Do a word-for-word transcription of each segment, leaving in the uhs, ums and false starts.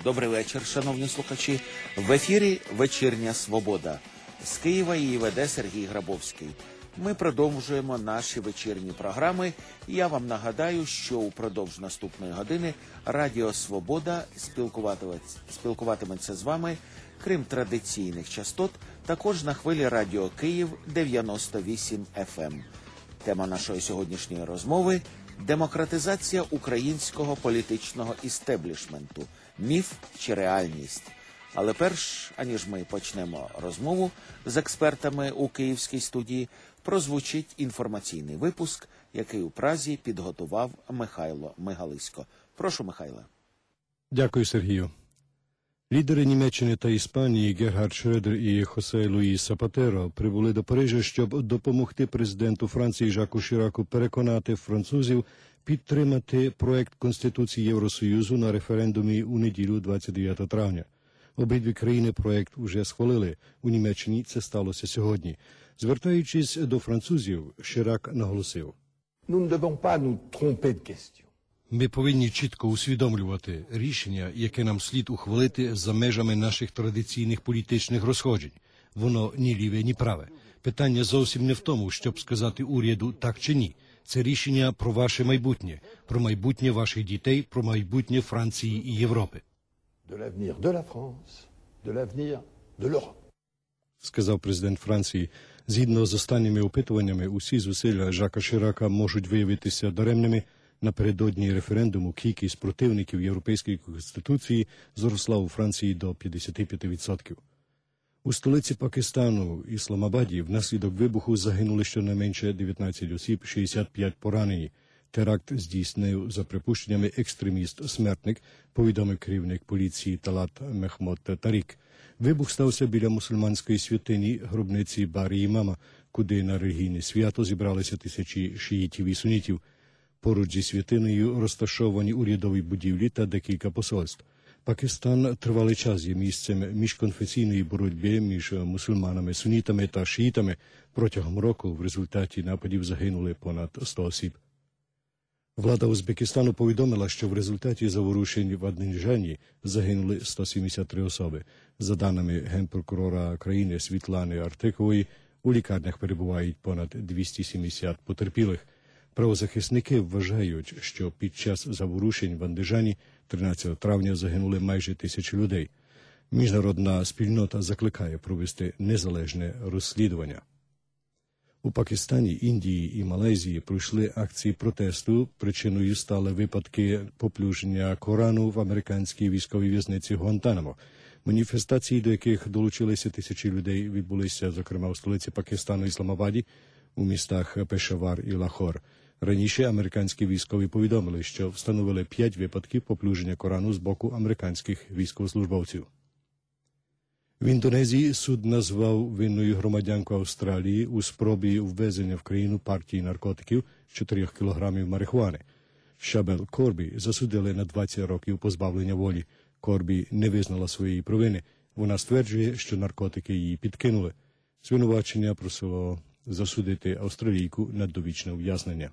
Добрий вечір, шановні слухачі. В ефірі «Вечірня Свобода». З Києва її веде Сергій Грабовський. Ми продовжуємо наші вечірні програми. Я вам нагадаю, що упродовж наступної години Радіо Свобода спілкуватиметься з вами, крім традиційних частот, також на хвилі Радіо Київ дев'яносто вісім еф ем. Тема нашої сьогоднішньої розмови – демократизація українського політичного істеблішменту. Міф чи реальність? Але перш, аніж ми почнемо розмову з експертами у київській студії, прозвучить інформаційний випуск, який у Празі підготував Михайло Мигалисько. Прошу, Михайло. Дякую, Сергію. Лідери Німеччини та Іспанії Герхард Шредер і Хосе Луїс Сапатеро прибули до Парижа, щоб допомогти президенту Франції Жаку Шіраку переконати французів підтримати проект Конституції Євросоюзу на референдумі у неділю двадцять дев'ятого травня. Обидві країни проект уже схвалили. У Німеччині це сталося сьогодні. Звертаючись до французів, Шірак наголосив: ми повинні чітко усвідомлювати рішення, яке нам слід ухвалити за межами наших традиційних політичних розходжень. Воно ні ліве, ні праве. Питання зовсім не в тому, щоб сказати уряду так чи ні. Це рішення про ваше майбутнє, про майбутнє ваших дітей, про майбутнє Франції і Європи. Сказав президент Франції. Згідно з останніми опитуваннями, усі зусилля Жака Шірака можуть виявитися даремними. Напередодні референдуму кількість противників Європейської Конституції зросла у Франції до п'ятдесят п'ять відсотків. У столиці Пакистану, Ісламабаді, внаслідок вибуху загинули щонайменше дев'ятнадцять осіб, шістдесят п'ять поранені. Теракт здійснив, за припущеннями, екстреміст-смертник, повідомив керівник поліції Талат Мехмод Тарік. Вибух стався біля мусульманської святині гробниці Барі-Імама, куди на релігійне свято зібралися тисячі шиїтів і сунітів. Поруч зі святинею розташовані урядові будівлі та декілька посольств. Пакистан тривалий час є місцем міжконфесійної боротьби між мусульманами, сунітами та шиїтами. Протягом року в результаті нападів загинули понад сто осіб. Влада Узбекистану повідомила, що в результаті заворушень в Аднінджані загинули сто сімдесят три особи. За даними генпрокурора країни Світлани Артикової, у лікарнях перебувають понад двісті сімдесят потерпілих. Правозахисники вважають, що під час заворушень в Андижані тринадцятого травня загинули майже тисячу людей. Міжнародна спільнота закликає провести незалежне розслідування. У Пакистані, Індії і Малайзії пройшли акції протесту. Причиною стали випадки поплюження Корану в американській військовій в'язниці Гуантанамо. Маніфестації, до яких долучилися тисячі людей, відбулися, зокрема, у столиці Пакистану Ісламабаді, у містах Пешавар і Лахор. Раніше американські військові повідомили, що встановили п'ять випадків поплюження Корану з боку американських військовослужбовців. В Індонезії суд назвав винною громадянку Австралії у спробі ввезення в країну партії наркотиків чотирьох кілограмів марихуани. Шабел Корбі засудили на двадцять років позбавлення волі. Корбі не визнала своєї провини. Вона стверджує, що наркотики її підкинули. Звинувачення просило засудити австралійку на довічне ув'язнення.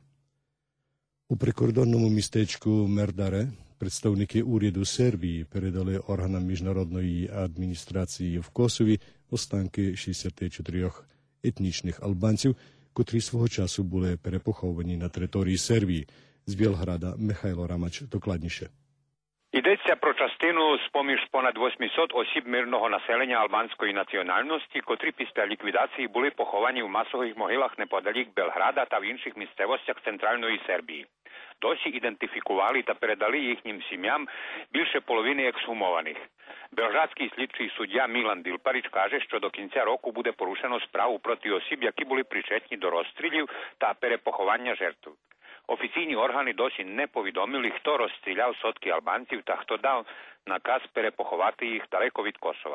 У прикордонному містечку Мердаре представники уряду Сербії передали органам міжнародної адміністрації в Косові останки шістдесят чотири етнічних албанців, котрі свого часу були перепоховані на території Сербії. З Білграда Михайло Рамач докладніше. Йдеться про частину з-поміж понад восьмисот осіб мирного населення албанської національності, котрі після ліквідації були поховані в масових могилах неподалік Белграда та в інших місцевостях центральної Сербії. Досі ідентифікували та передали їхнім сім'ям більше половини ексгумованих. Белградський слідчий суддя Мілан Ділпаріч каже, що до кінця року буде порушено справу проти осіб, які були причетні до розстрілів та перепоховання жертв. Офіційні органи досі не повідомили, хто розстріляв сотки албанців та хто дав наказ перепоховати їх далеко від Косова.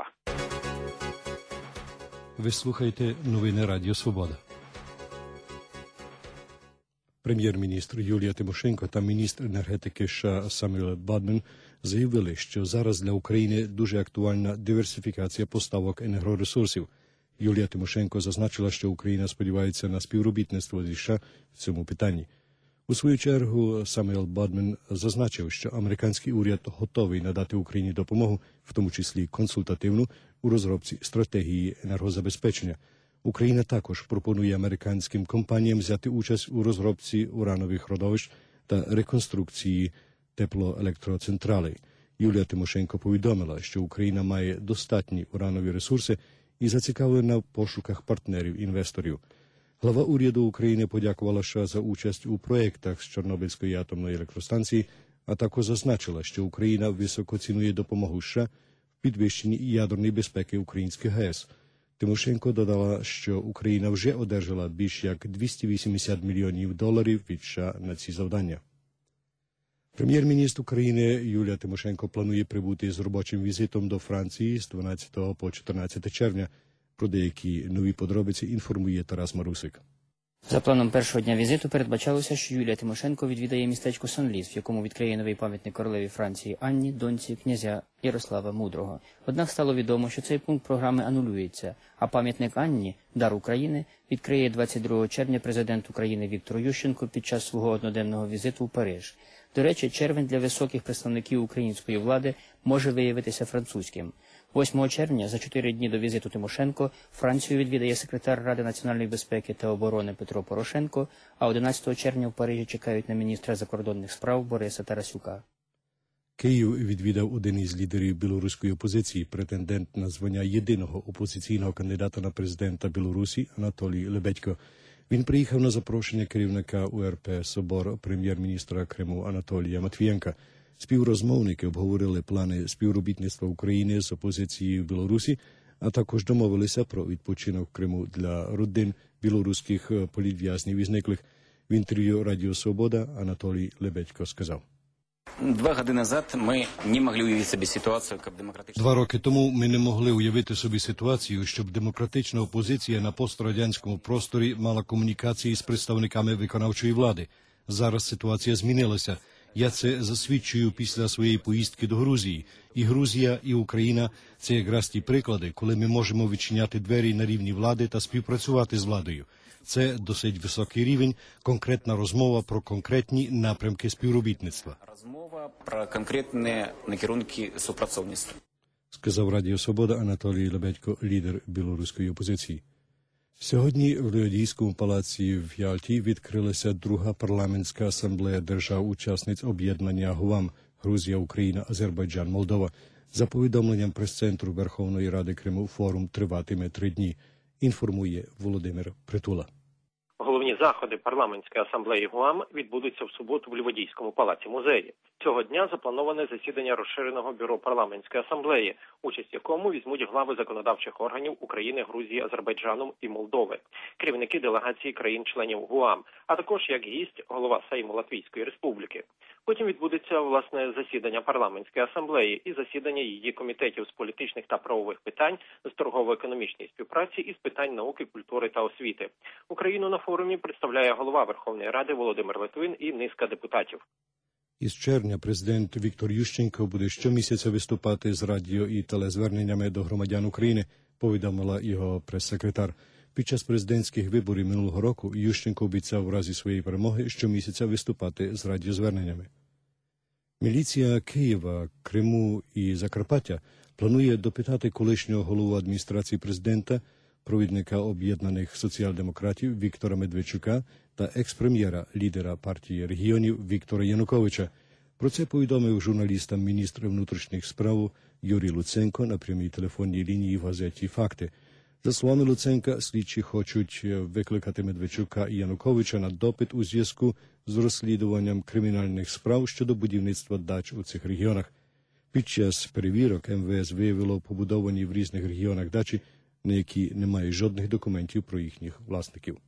Ви слухаєте новини Радіо Свобода. Прем'єр-міністр Юлія Тимошенко та міністр енергетики США Самюель Бадмен заявили, що зараз для України дуже актуальна диверсифікація поставок енергоресурсів. Юлія Тимошенко зазначила, що Україна сподівається на співробітництво зі США в цьому питанні. У свою чергу Самуел Бодмен зазначив, що американський уряд готовий надати Україні допомогу, в тому числі консультативну, у розробці стратегії енергозабезпечення. Україна також пропонує американським компаніям взяти участь у розробці уранових родовищ та реконструкції теплоелектроцентралей. Юлія Тимошенко повідомила, що Україна має достатні уранові ресурси і зацікавлена в пошуках партнерів-інвесторів. Глава уряду України подякувала США за участь у проєктах з Чорнобильської атомної електростанції, а також зазначила, що Україна високо цінує допомогу США в підвищенні ядерної безпеки українських ГЕС. Тимошенко додала, що Україна вже одержала більш як двісті вісімдесят мільйонів доларів від США на ці завдання. Прем'єр-міністр України Юлія Тимошенко планує прибути з робочим візитом до Франції з дванадцятого по чотирнадцяте червня. Про деякі нові подробиці інформує Тарас Марусик. За планом першого дня візиту передбачалося, що Юлія Тимошенко відвідає містечко Сен-Ліс, в якому відкриє новий пам'ятник королеві Франції Анні, доньці князя Ярослава Мудрого. Однак стало відомо, що цей пункт програми анулюється, а пам'ятник Анні «Дар України» відкриє двадцять другого червня президент України Віктор Ющенко під час свого одноденного візиту в Париж. До речі, червень для високих представників української влади може виявитися французьким. восьмого червня, за чотири дні до візиту Тимошенко, Францію відвідає секретар Ради національної безпеки та оборони Петро Порошенко, а одинадцятого червня в Парижі чекають на міністра закордонних справ Бориса Тарасюка. Київ відвідав один із лідерів білоруської опозиції, претендент на звання єдиного опозиційного кандидата на президента Білорусі Анатолій Лебедько. Він приїхав на запрошення керівника У Ер Пе «Собор» прем'єр-міністра Криму Анатолія Матвієнка. Співрозмовники обговорили плани співробітництва України з опозицією в Білорусі, а також домовилися про відпочинок в Криму для родин білоруських політв'язнів і зниклих. В інтерв'ю Радіо Свобода Анатолій Лебедько сказав. Два роки назад ми не могли уявити собі ситуацію, як демократична... Два роки тому ми не могли уявити собі ситуацію, щоб демократична опозиція на пострадянському просторі мала комунікації з представниками виконавчої влади. Зараз ситуація змінилася. Я це засвідчую після своєї поїздки до Грузії. І Грузія, і Україна – це якраз ті приклади, коли ми можемо відчиняти двері на рівні влади та співпрацювати з владою. Це досить високий рівень, конкретна розмова про конкретні напрямки співробітництва. Розмова про конкретні накерунки співпрацівництва. Сказав Радіо Свобода Анатолій Лебедько, лідер білоруської опозиції. Сьогодні в Леодійському палаці в Ялті відкрилася друга парламентська асамблея держав-учасниць об'єднання ГУАМ – Грузія, Україна, Азербайджан, Молдова. За повідомленням прес-центру Верховної Ради Криму, форум триватиме три дні. Інформує Володимир Притула. Головні заходи парламентської асамблеї ГУАМ відбудуться в суботу в Ліводійському палаці-музеї. Цього дня заплановане засідання розширеного бюро парламентської асамблеї, участь в якому візьмуть глави законодавчих органів України, Грузії, Азербайджану і Молдови, керівники делегацій країн-членів ГУАМ, а також як гість голова Сейму Латвійської Республіки. Потім відбудеться, власне, засідання парламентської асамблеї і засідання її комітетів з політичних та правових питань, з торгово-економічної співпраці і з питань науки, культури та освіти. Україну на форумі представляє голова Верховної Ради Володимир Литвин і низка депутатів. Із червня президент Віктор Ющенко буде щомісяця виступати з радіо і телезверненнями до громадян України, повідомила його прес-секретар. Під час президентських виборів минулого року Ющенко обіцяв у разі своєї перемоги щомісяця виступати з радіозверненнями. Міліція Києва, Криму і Закарпаття планує допитати колишнього голову адміністрації президента, провідника об'єднаних соціал-демократів Віктора Медведчука та екс-прем'єра, лідера партії регіонів Віктора Януковича. Про це повідомив журналістам міністр внутрішніх справ Юрій Луценко на прямій телефонній лінії в газеті «Факти». За словами Луценка, слідчі хочуть викликати Медведчука і Януковича на допит у зв'язку з розслідуванням кримінальних справ щодо будівництва дач у цих регіонах. Під час перевірок ем ве ес виявило побудовані в різних регіонах дачі, на які немає жодних документів про їхніх власників.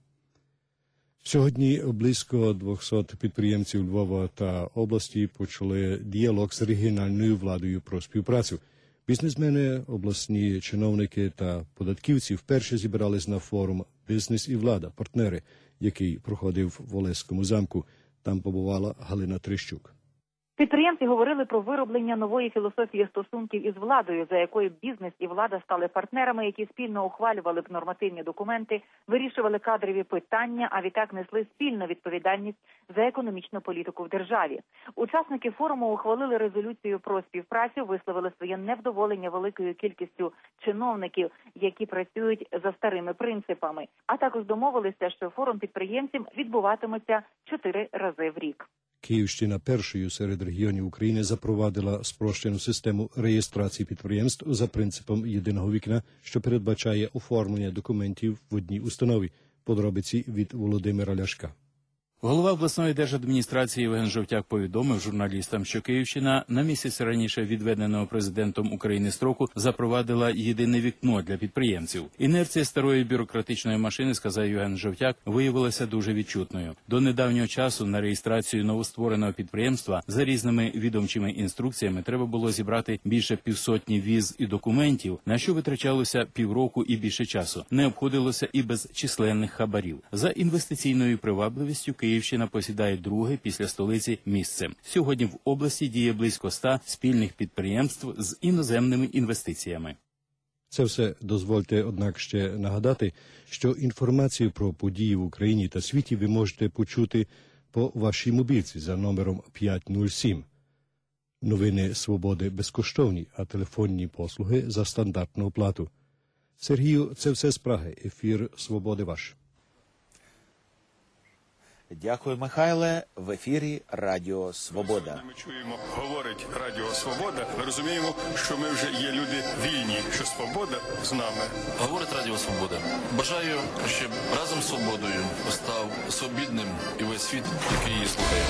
Сьогодні близько двохсот підприємців Львова та області почали діалог з регіональною владою про співпрацю. Бізнесмени, обласні чиновники та податківці вперше зібрались на форум «Бізнес і влада. Партнери», який проходив в Олеському замку. Там побувала Галина Трищук. Підприємці говорили про вироблення нової філософії стосунків із владою, за якою бізнес і влада стали партнерами, які спільно ухвалювали б нормативні документи, вирішували кадрові питання, а відтак несли спільну відповідальність за економічну політику в державі. Учасники форуму ухвалили резолюцію про співпрацю, висловили своє невдоволення великою кількістю чиновників, які працюють за старими принципами, а також домовилися, що форум підприємців відбуватиметься чотири рази в рік. Київщина першою серед регіонів України запровадила спрощену систему реєстрації підприємств за принципом єдиного вікна, що передбачає оформлення документів в одній установі. Подробиці від Володимира Ляшка. Голова обласної держадміністрації Євген Жовтяк повідомив журналістам, що Київщина на місяць раніше відведеного президентом України строку запровадила єдине вікно для підприємців. Інерція старої бюрократичної машини, сказав Євген Жовтяк, виявилася дуже відчутною. До недавнього часу на реєстрацію новоствореного підприємства за різними відомчими інструкціями треба було зібрати більше півсотні віз і документів, на що витрачалося півроку і більше часу. Не обходилося і без численних хабарів. За інвестиційною привабливістю Київщина посідає друге після столиці місце. Сьогодні в області діє близько ста спільних підприємств з іноземними інвестиціями. Це все дозвольте, однак, ще нагадати, що інформацію про події в Україні та світі ви можете почути по вашій мобільці за номером п'ять нуль сім. Новини «Свободи» безкоштовні, а телефонні послуги за стандартну оплату. Сергію, це все з Праги. Ефір «Свободи» ваш. Дякую, Михайле. В ефірі Радіо Свобода. Ми чуємо, говорить Радіо Свобода. Ми розуміємо, що ми вже є люди вільні, що свобода з нами. Говорить Радіо Свобода. Бажаю, щоб разом з свободою став свобідним і весь світ, який її слухає.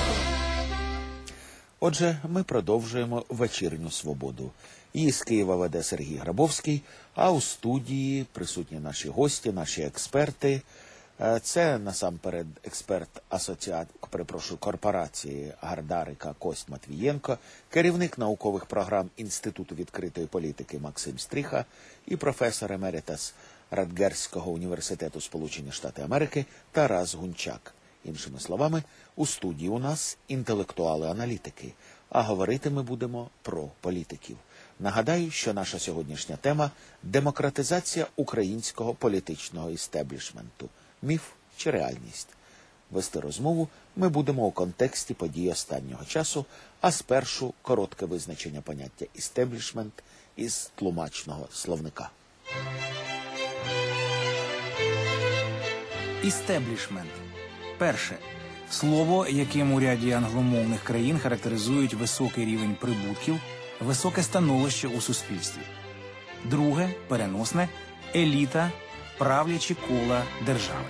Отже, ми продовжуємо вечірню свободу. Її з Києва веде Сергій Грабовський, а у студії присутні наші гості, наші експерти. Це, насамперед, експерт асоціації, перепрошую, корпорації Гардарика Кость Матвієнко, керівник наукових програм Інституту відкритої політики Максим Стріха і професор емеритас Радгерського університету Сполучені Штати Америки Тарас Гунчак. Іншими словами, у студії у нас інтелектуали-аналітики, а говорити ми будемо про політиків. Нагадаю, що наша сьогоднішня тема – демократизація українського політичного істеблішменту. Міф чи реальність? Вести розмову ми будемо у контексті подій останнього часу, а спершу коротке визначення поняття «істеблішмент» із тлумачного словника. Істеблішмент. Перше. Слово, яким у ряді англомовних країн характеризують високий рівень прибутків, високе становище у суспільстві. Друге. Переносне. Еліта, правлячі кола держави.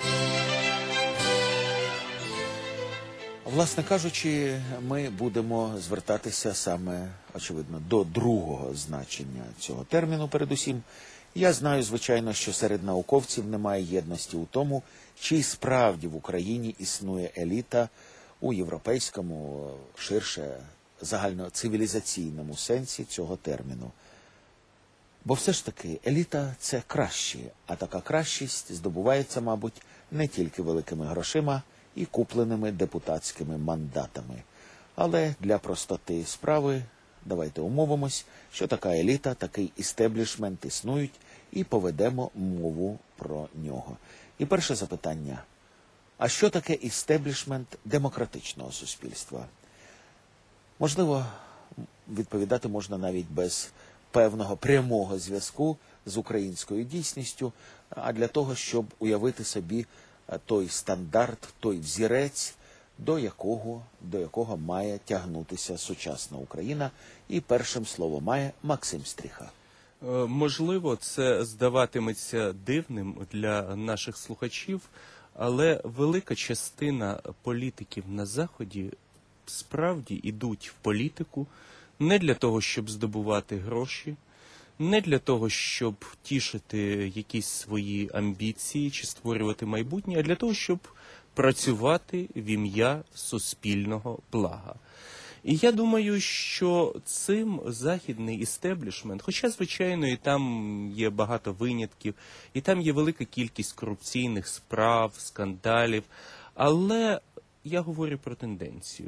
Власне кажучи, ми будемо звертатися саме, очевидно, до другого значення цього терміну передусім. Я знаю, звичайно, що серед науковців немає єдності у тому, чи справді в Україні існує еліта у європейському, ширше, загальноцивілізаційному сенсі цього терміну. Бо все ж таки еліта – це краще, а така кращість здобувається, мабуть, не тільки великими грошима і купленими депутатськими мандатами. Але для простоти справи давайте умовимось, що така еліта, такий істеблішмент існують, і поведемо мову про нього. І перше запитання. А що таке істеблішмент демократичного суспільства? Можливо, відповідати можна навіть без певного прямого зв'язку з українською дійсністю, а для того, щоб уявити собі той стандарт, той взірець, до якого, до якого має тягнутися сучасна Україна. І першим слово має Максим Стріха. Можливо, це здаватиметься дивним для наших слухачів, але велика частина політиків на Заході справді йдуть в політику не для того, щоб здобувати гроші, не для того, щоб тішити якісь свої амбіції чи створювати майбутнє, а для того, щоб працювати в ім'я суспільного блага. І я думаю, що цим західний істеблішмент, хоча, звичайно, і там є багато винятків, і там є велика кількість корупційних справ, скандалів, але я говорю про тенденцію.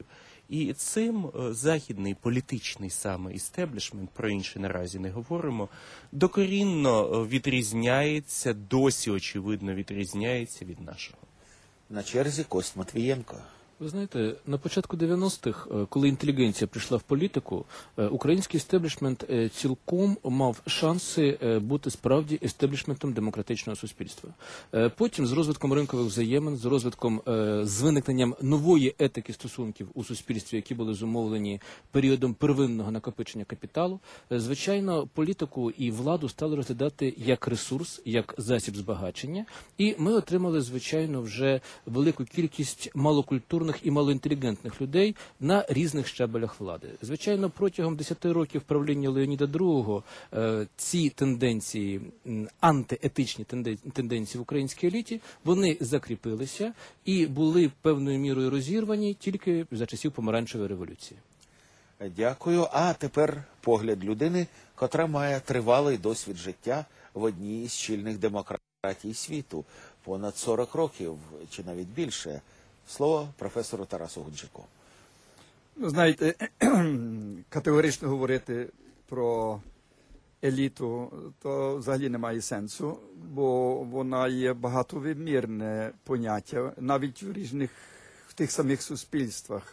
І цим е, західний політичний саме істеблішмент, про інший наразі не говоримо, докорінно відрізняється, досі очевидно відрізняється від нашого. На черзі Кость Матвієнко. Ви знаєте, на початку дев'яностих, коли інтелігенція прийшла в політику, український естеблішмент цілком мав шанси бути справді естеблішментом демократичного суспільства. Потім з розвитком ринкових взаємин, з розвитком, з виникненням нової етики стосунків у суспільстві, які були зумовлені періодом первинного накопичення капіталу, звичайно, політику і владу стали розглядати як ресурс, як засіб збагачення, і ми отримали, звичайно, вже велику кількість малокультурних і малоінтелігентних людей на різних щабелях влади. Звичайно, протягом десяти років правління Леоніда другого ці тенденції, антиетичні тенденції в українській еліті, вони закріпилися і були певною мірою розірвані тільки за часів Помаранчевої революції. Дякую. А тепер погляд людини, котра має тривалий досвід життя в одній із чільних демократій світу. Понад сорок років, чи навіть більше. Слово професору Тарасу Гунчаку. Ну, знаєте, категорично говорити про еліту, то взагалі немає сенсу, бо вона є багатовимірне поняття, навіть в різних, в тих самих суспільствах.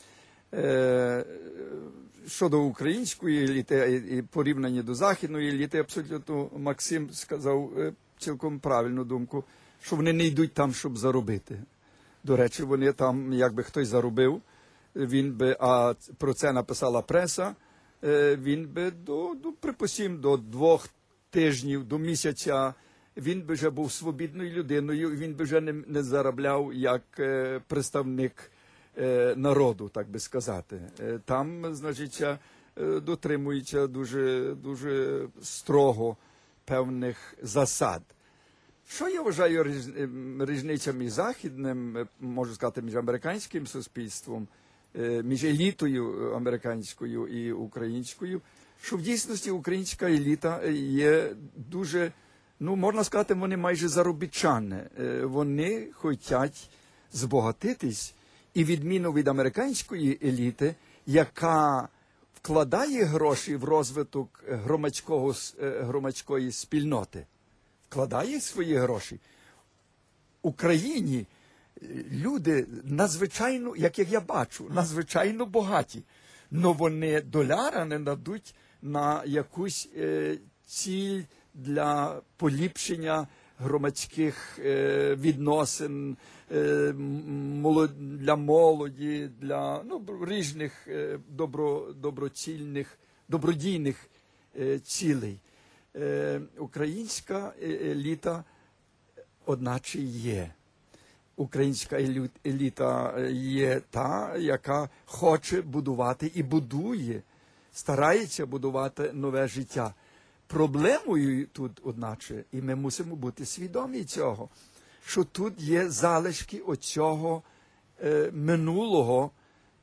Е, щодо української еліти і порівняння до західної еліти, абсолютно Максим сказав цілком правильну думку, що вони не йдуть там, щоб заробити. До речі, вони там, якби хтось заробив, він би, а про це написала преса, він би до, до припустимо, до двох тижнів, до місяця, він би вже був свобідною людиною, він би вже не, не заробляв як е, представник е, народу, так би сказати. Е, там, значить, е, дотримується дуже, дуже строго певних засад. Що я вважаю різ... різниця між західним, можу сказати, між американським суспільством, між елітою американською і українською, що в дійсності українська еліта є дуже, ну, можна сказати, вони майже заробітчани. Вони хочуть збагатитись, і відміну від американської еліти, яка вкладає гроші в розвиток громадського, громадської спільноти, вкладає свої гроші. В Україні люди надзвичайно, як я бачу, надзвичайно багаті. Но вони доляра не дадуть на якусь е, ціль для поліпшення громадських е, відносин, е, молод, для молоді, для ну, різних е, добро, доброцільних, добродійних е, цілей. Е, українська еліта, одначе, є. Українська еліта є та, яка хоче будувати і будує, старається будувати нове життя. Проблемою тут, одначе, і ми мусимо бути свідомі цього, що тут є залишки оцього е, минулого,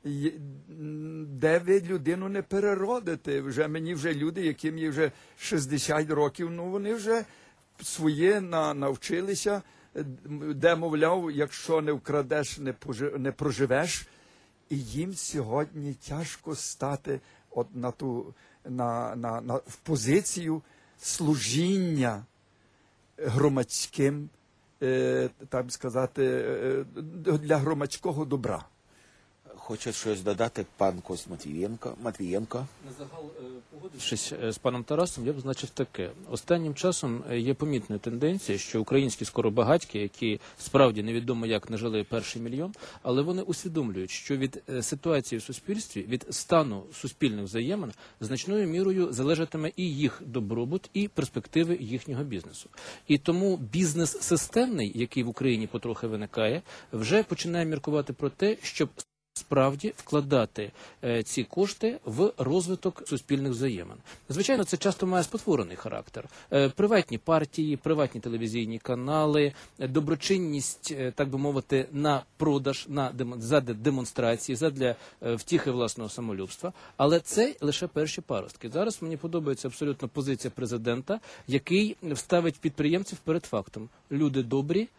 де ви людину не переродите. Вже мені вже люди, яким є вже шістдесят років, ну вони вже своє на, навчилися, де, мовляв, якщо не вкрадеш, не, пожи, не проживеш. І їм сьогодні тяжко стати от на ту, на, на, на, в позицію служіння громадським, е, так сказати, е, для громадського добра. Хоче щось додати пан Кость Матвієнко. Матвієнко. На загал, погодившись з паном Тарасом, я б значив таке. Останнім часом є помітна тенденція, що українські скоробагатьки, які справді невідомо як нажили перший мільйон, але вони усвідомлюють, що від ситуації в суспільстві, від стану суспільних взаємин значною мірою залежатиме і їх добробут, і перспективи їхнього бізнесу. І тому бізнес системний, який в Україні потрохи виникає, вже починає міркувати про те, щоб справді вкладати е, ці кошти в розвиток суспільних взаємин. Звичайно, це часто має спотворений характер. Е, приватні партії, приватні телевізійні канали, е, доброчинність, е, так би мовити, на продаж, на дем... задля демонстрації, задля е, втіхи власного самолюбства. Але це лише перші паростки. Зараз мені подобається абсолютно позиція президента, який ставить підприємців перед фактом. Люди добрі,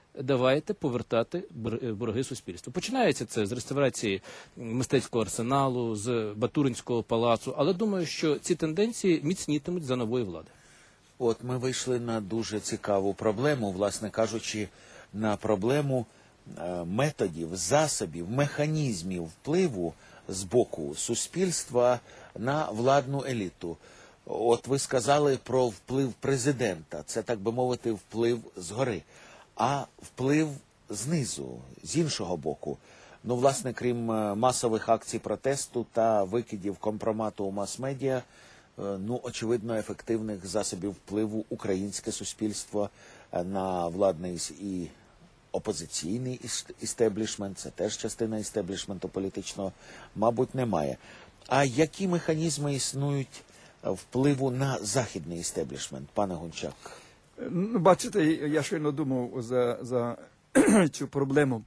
давайте повертати борги суспільству. Починається це з реставрації мистецького арсеналу, з Батуринського палацу, але думаю, що ці тенденції міцнітимуть за нової влади. От ми вийшли на дуже цікаву проблему, власне кажучи, на проблему е, методів, засобів, механізмів впливу з боку суспільства на владну еліту. От ви сказали про вплив президента, це, так би мовити, вплив згори, а вплив знизу, з іншого боку. Ну, власне, крім масових акцій протесту та викидів компромату у мас-медіа, ну, очевидно, ефективних засобів впливу українське суспільство на владний і опозиційний істеблішмент, це теж частина істеблішменту політичного, мабуть, немає. А які механізми існують впливу на західний істеблішмент, пане Гунчак? Ну, бачите, я щойно думав за, за цю проблему.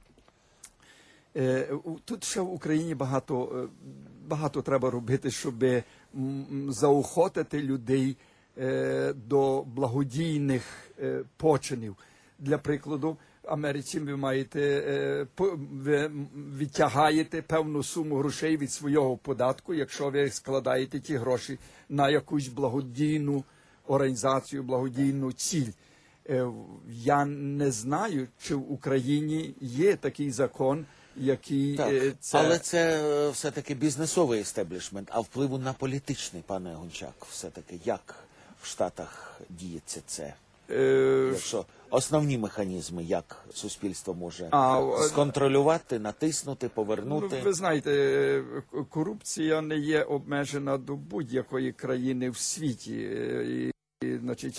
Тут ще в Україні багато, багато треба робити, щоб заохотити людей до благодійних починів. Для прикладу, в Америці ви маєте, ви відтягаєте певну суму грошей від свого податку, якщо ви складаєте ті гроші на якусь благодійну організацію, благодійну ціль. Я не знаю, чи в Україні є такий закон, який так, це... Але це все-таки бізнесовий істеблішмент, а впливу на політичний, пане Гунчак, все-таки як в Штатах діється це? Е... Якщо основні механізми, як суспільство може а, сконтролювати, натиснути, повернути? Ну, ви знаєте, корупція не є обмежена до будь-якої країни в світі. І, і, значить,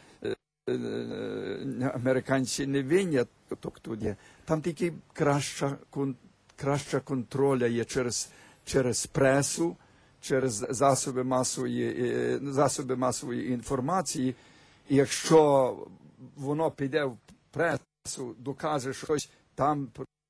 американці не виняток тут є. Там тільки краща, краща контроля є через, через пресу, через засоби масової, засоби масової інформації. І якщо воно піде в пресу, докаже щось, там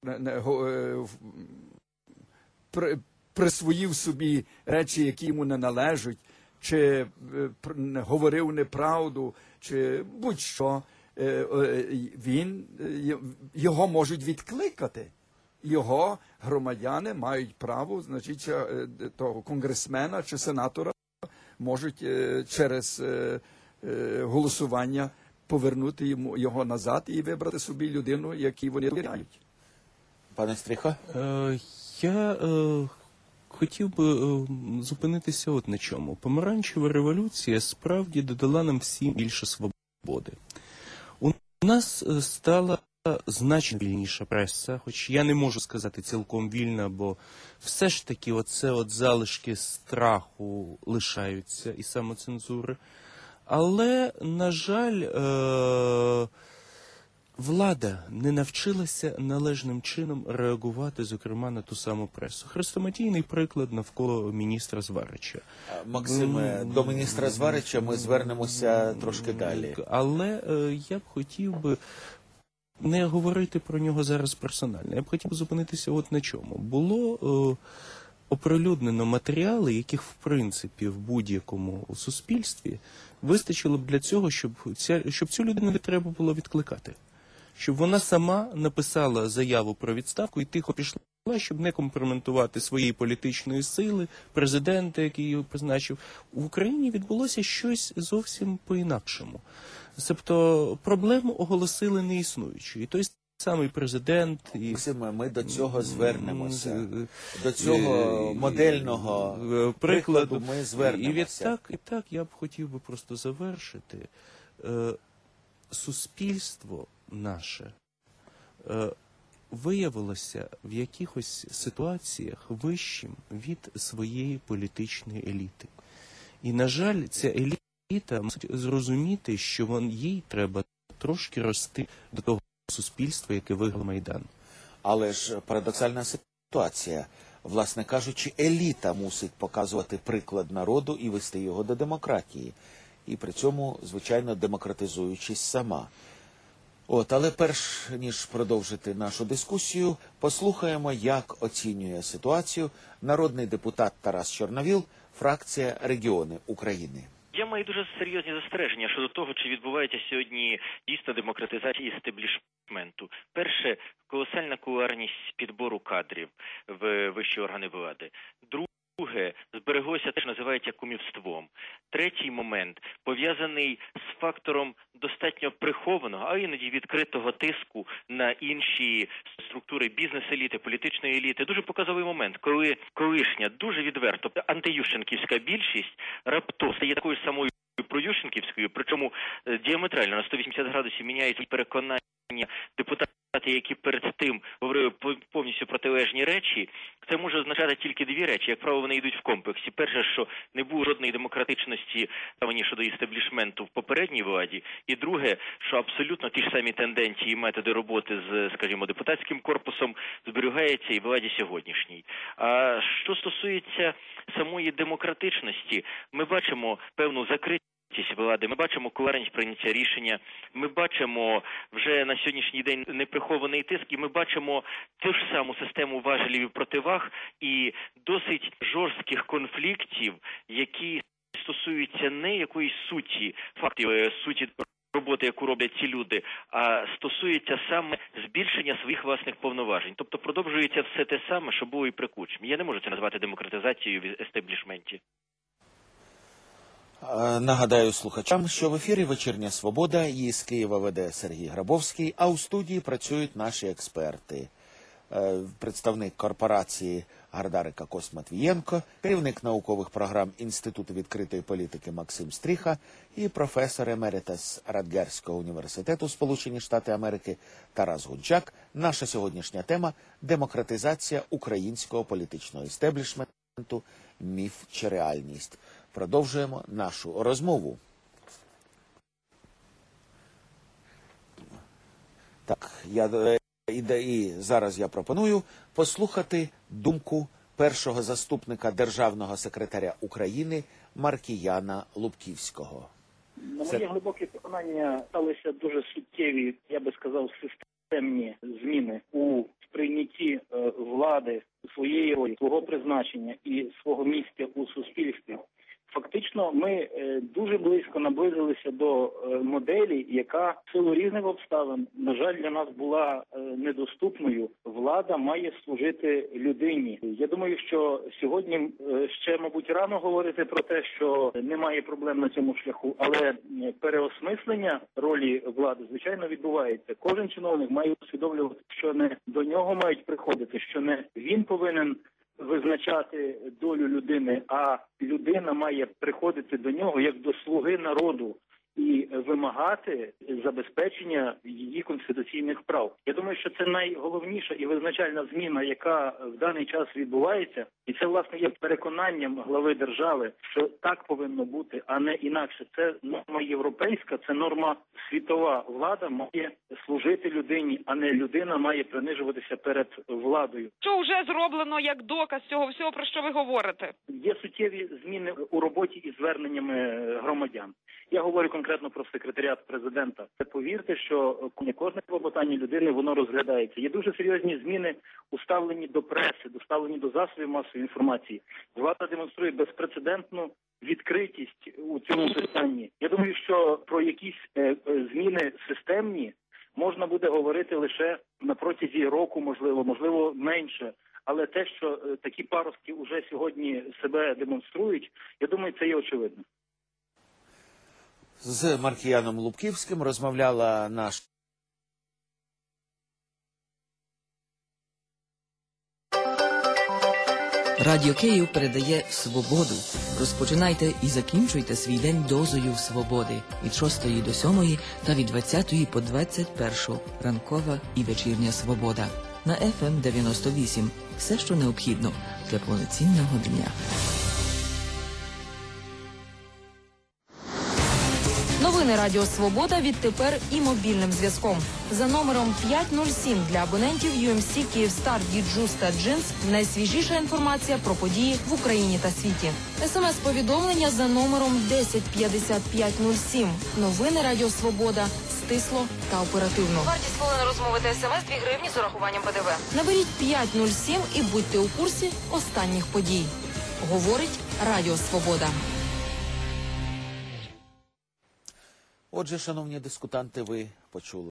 присвоїв собі речі, які йому не належать, чи говорив неправду, чи будь-що, він, його можуть відкликати. Його громадяни мають право, значить, того конгресмена чи сенатора можуть через голосування повернути йому його назад і вибрати собі людину, якій вони довіряють. Пане Стріха? Е, я е, хотів би е, зупинитися от на чому. Помаранчева революція справді додала нам всім більше свободи. У нас стала значно вільніша преса, хоч я не можу сказати цілком вільна, бо все ж таки оце от залишки страху лишаються і самоцензури. Але, на жаль, е- влада не навчилася належним чином реагувати, зокрема, на ту саму пресу. Хрестоматійний приклад навколо міністра Зварича. Максиме, до міністра Зварича ми звернемося трошки далі. Але е- я б хотів би не говорити про нього зараз персонально. Я б хотів би зупинитися от на чому. Було... Е- оприлюднено матеріали, яких, в принципі, в будь-якому суспільстві вистачило б для цього, щоб, ця, щоб цю людину не треба було відкликати. Щоб вона сама написала заяву про відставку і тихо пішла, щоб не компрометувати своєї політичної сили, президента, який його призначив. В Україні відбулося щось зовсім по-інакшому. Тобто проблему оголосили неіснуючою. Тобто самий президент і Максиме, ми до цього звернемося. До цього модельного прикладу ми звернемося. І відтак, і так я б хотів би просто завершити. Суспільство наше виявилося в якихось ситуаціях вищим від своєї політичної еліти. І, на жаль, ця еліта мусить зрозуміти, що вон, їй треба трошки рости до того суспільства, яке виграло Майдан. Але ж парадоксальна ситуація. Власне кажучи, еліта мусить показувати приклад народу і вести його до демократії. І при цьому, звичайно, демократизуючись сама. От, але перш ніж продовжити нашу дискусію, послухаємо, як оцінює ситуацію народний депутат Тарас Чорновіл, фракція «Регіони України». Я маю дуже серйозні застереження щодо того, чи відбувається сьогодні дійсно демократизація істеблішменту. Перше, колосальна кулуарність підбору кадрів в вищі органи влади. Друге, збереглося те, що називається кумівством. Третій момент пов'язаний з фактором достатньо прихованого, а іноді відкритого тиску на інші структури бізнес-еліти, політичної еліти. Дуже показовий момент, коли колишня, дуже відверто антиющенківська більшість раптово стає такою самою проющенківською, причому діаметрально на сто вісімдесят градусів міняється і переконання депутатів, які перед тим говорили повністю протилежні речі. Це може означати тільки дві речі. Як правило, вони йдуть в комплексі. Перше, що не було жодної демократичності щодо істеблішменту в попередній владі. І друге, що абсолютно ті ж самі тенденції і методи роботи з, скажімо, депутатським корпусом зберігаються і в владі сьогоднішній. А що стосується самої демократичності, ми бачимо певну закритість влади, ми бачимо кулуарність прийняття рішення, ми бачимо вже на сьогоднішній день неприхований тиск, і ми бачимо ту ж саму систему важелів і противаг і досить жорстких конфліктів, які стосуються не якоїсь суті, фактів, суті роботи, яку роблять ці люди, а стосується саме збільшення своїх власних повноважень. Тобто продовжується все те саме, що було і при Кучмі. Я не можу це назвати демократизацією в естеблішменті. Нагадаю слухачам, що в ефірі «Вечірня Свобода», її з Києва веде Сергій Грабовський, а у студії працюють наші експерти. Представник корпорації Гардарика Кост Матвієнко, керівник наукових програм Інституту відкритої політики Максим Стріха і професор емеритас Радгерського університету Сполучені Штати Америки Тарас Гудчак. Наша сьогоднішня тема – демократизація українського політичного істеблішменту, міф чи реальність. Продовжуємо нашу розмову. Так, я і, і зараз я пропоную послухати думку першого заступника державного секретаря України Маркіяна Лубківського. На моє глибоке переконання, сталися дуже суттєві, я би сказав, системні зміни у сприйнятті е, влади, своєї ролі, свого призначення і свого місця у суспільстві. Фактично, ми е, дуже близько наблизилися до е, моделі, яка в силу різних обставин, на жаль, для нас була е, недоступною. Влада має служити людині. Я думаю, що сьогодні е, ще, мабуть, рано говорити про те, що немає проблем на цьому шляху, але переосмислення ролі влади, звичайно, відбувається. Кожен чиновник має усвідомлювати, що не до нього мають приходити, що не він повинен визначати долю людини, а людина має приходити до нього як до слуги народу і вимагати забезпечення її конституційних прав. Я думаю, що це найголовніша і визначальна зміна, яка в даний час відбувається. І це, власне, є переконанням глави держави, що так повинно бути, а не інакше. Це норма європейська, це норма світова. Влада має служити людині, а не людина має принижуватися перед владою. Що вже зроблено як доказ цього всього, про що ви говорите? Є суттєві зміни у роботі із зверненнями громадян. Я говорю конкретно про секретаріат президента. Повірте, що кожне клопотання людини, воно розглядається. Є дуже серйозні зміни у ставленні до преси, до ставленні до засобів масової інформації. Влада демонструє безпрецедентну відкритість у цьому питанні. Я думаю, що про якісь е, зміни системні можна буде говорити лише на протязі року, можливо, можливо, менше. Але те, що е, такі паростки вже сьогодні себе демонструють, я думаю, це є очевидно. З Маркіяном Лубківським розмовляла наш Радіо Київ передає свободу. Розпочинайте і закінчуйте свій день дозою свободи від шостої до сьомої та від двадцятої по двадцять першу. Ранкова і вечірня свобода. На еф ем дев'яносто вісім. Все, що необхідно для повноцінного дня. Новини Радіо Свобода відтепер і мобільним зв'язком. За номером п'ять нуль сім для абонентів ю ем сі Київстар, Діджус та Джинс найсвіжіша інформація про події в Україні та світі. ес ем ес-повідомлення за номером десять п'ятдесят п'ять нуль сім. Новини Радіо Свобода. Стисло та оперативно. Вартість хвилини розмови та ес ем ес дві гривні з урахуванням пе де ве. Наберіть п'ять нуль сім і будьте у курсі останніх подій. Говорить Радіо Свобода. Отже, шановні дискутанти, ви почули